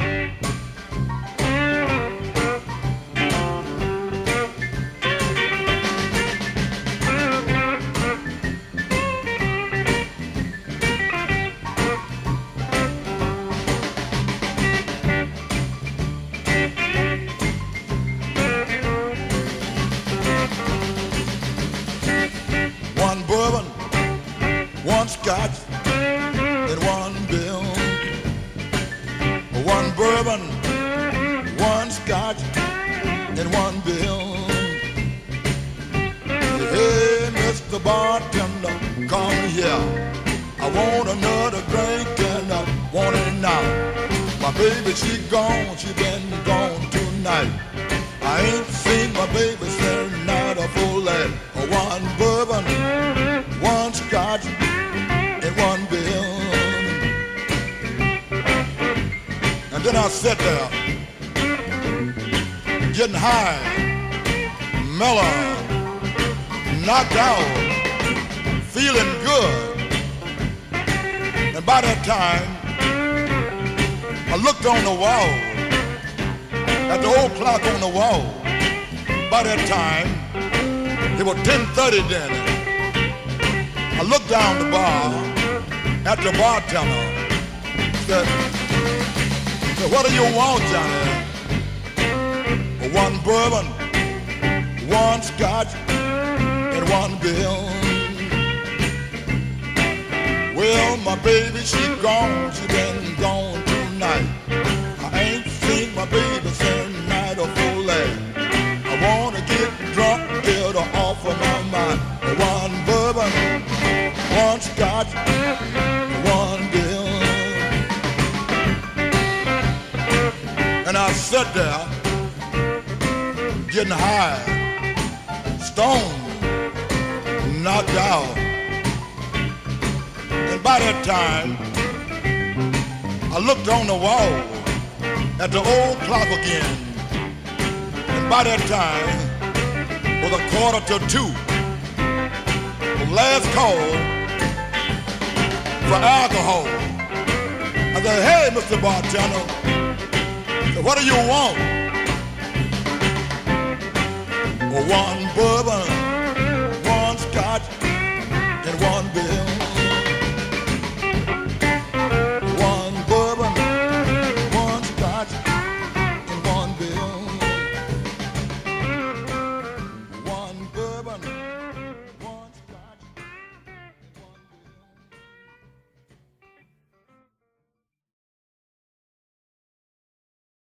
One bourbon, one scotch, and one bill. One bourbon, one scotch, and one bill. Hey, Mr. Bartender, come here. I want another drink and I want it now. My baby, she gone, she been gone tonight. I ain't seen my baby since night a full light. One bourbon, one scotch, and one bill. And then I sat there, getting high, mellow, knocked out, feeling good. And by that time, I looked on the wall, at the old clock on the wall. By that time, it was 10:30 then. I looked down the bar at the bartender. Said, what do you want, Johnny? One bourbon, one scotch, and one bill. Well, my baby, she gone, she been gone tonight. I ain't seen my baby since night or full late. I wanna get drunk, get her off of my mind. One bourbon, one scotch, one bill. And I sat there, getting high, stoned, knocked out. And by that time, I looked on the wall at the old clock again. And by that time, it was 1:45. The last call for alcohol. I said, hey, Mr. Bartender, what do you want? One bourbon, one scotch, and one bill.